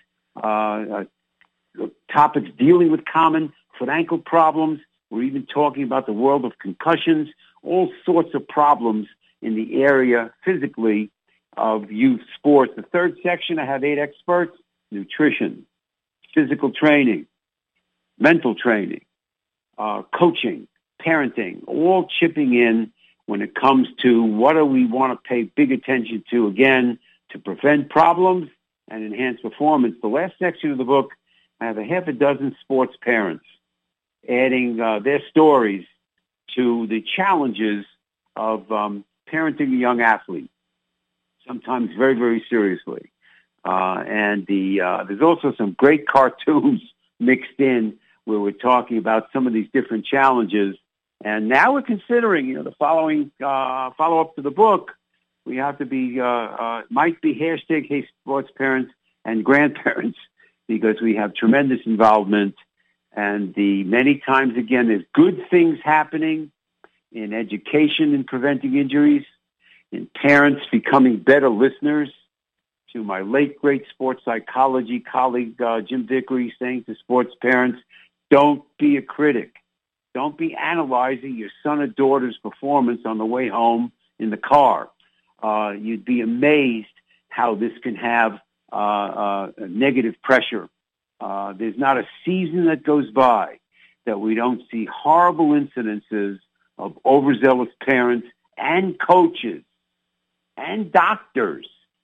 topics dealing with common foot ankle problems. We're even talking about the world of concussions, all sorts of problems in the area physically of youth sports. The third section, I have 8 experts: nutrition, physical training, mental training, coaching, parenting, all chipping in when it comes to what do we want to pay big attention to, again, to prevent problems and enhance performance. The last section of the book, I have a half a dozen sports parents adding their stories to the challenges of parenting a young athlete, sometimes very, very seriously. And there's also some great cartoons mixed in where we're talking about some of these different challenges. And now we're considering, the following follow-up to the book. We have to be, might be #Hey Sports Parents and grandparents, because we have tremendous involvement. And many times, again, there's good things happening in education and preventing injuries, in parents becoming better listeners. To my late, great sports psychology colleague, Jim Vickery, saying to sports parents, don't be a critic. Don't be analyzing your son or daughter's performance on the way home in the car. You'd be amazed how this can have negative pressure. There's not a season that goes by that we don't see horrible incidences of overzealous parents and coaches and doctors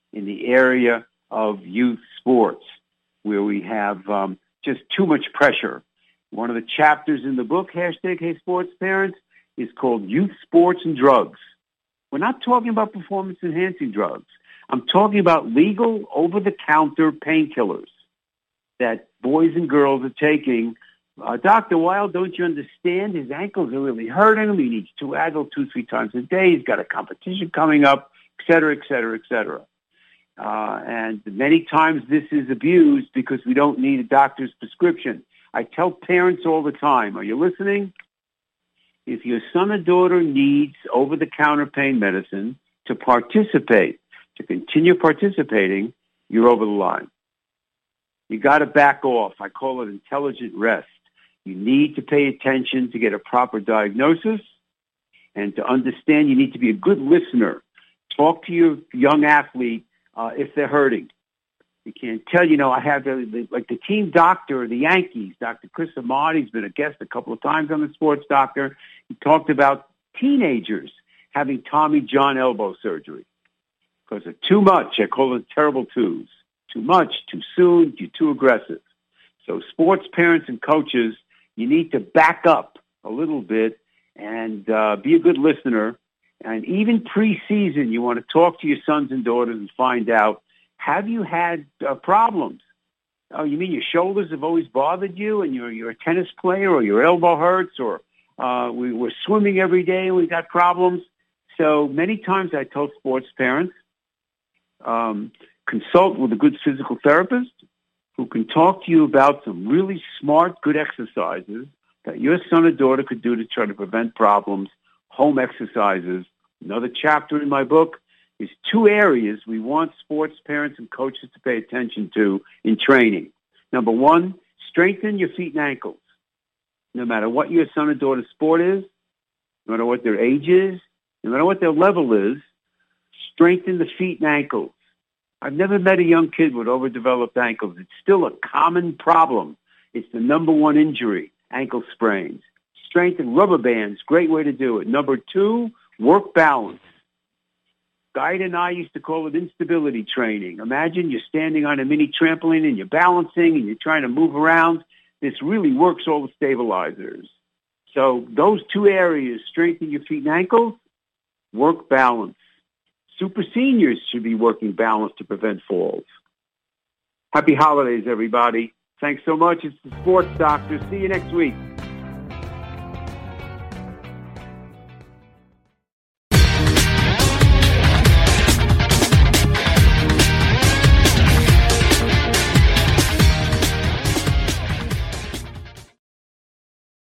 in the area of youth sports, where we have just too much pressure. One of the chapters in the book, hashtag Hey Sports Parents, is called Youth Sports and Drugs. We're not talking about performance-enhancing drugs. I'm talking about legal, over-the-counter painkillers that boys and girls are taking. Dr. Wild, don't you understand? His ankles are really hurting him. He needs 2 Advil 2-3 times a day. He's got a competition coming up, et cetera, et cetera, et cetera. And many times this is abused because we don't need a doctor's prescription. I tell parents all the time, are you listening? If your son or daughter needs over-the-counter pain medicine to participate, to continue participating, you're over the line. You got to back off. I call it intelligent rest. You need to pay attention to get a proper diagnosis, and to understand you need to be a good listener. Talk to your young athlete if they're hurting. You can't tell, I have like the team doctor of the Yankees, Dr. Chris Amati. He's been a guest a couple of times on the Sports Doctor. He talked about teenagers having Tommy John elbow surgery because of too much. I call it terrible twos. Too much, too soon, you're too aggressive. So sports parents and coaches, you need to back up a little bit and be a good listener. And even preseason, you want to talk to your sons and daughters and find out, have you had problems? Oh, you mean your shoulders have always bothered you and you're a tennis player, or your elbow hurts, or we're swimming every day and we've got problems? So many times I tell sports parents, consult with a good physical therapist who can talk to you about some really smart, good exercises that your son or daughter could do to try to prevent problems, home exercises. Another chapter in my book is 2 areas we want sports parents and coaches to pay attention to in training. Number 1, strengthen your feet and ankles. No matter what your son or daughter's sport is, no matter what their age is, no matter what their level is, strengthen the feet and ankles. I've never met a young kid with overdeveloped ankles. It's still a common problem. It's the number 1 injury, ankle sprains. Strengthen rubber bands, great way to do it. Number 2, work balance. Guide and I used to call it instability training. Imagine you're standing on a mini trampoline and you're balancing and you're trying to move around. This really works all the stabilizers. So those 2 areas, strengthen your feet and ankles, work balance. Super seniors should be working balance to prevent falls. Happy holidays, everybody. Thanks so much. It's the Sports Doctor. See you next week.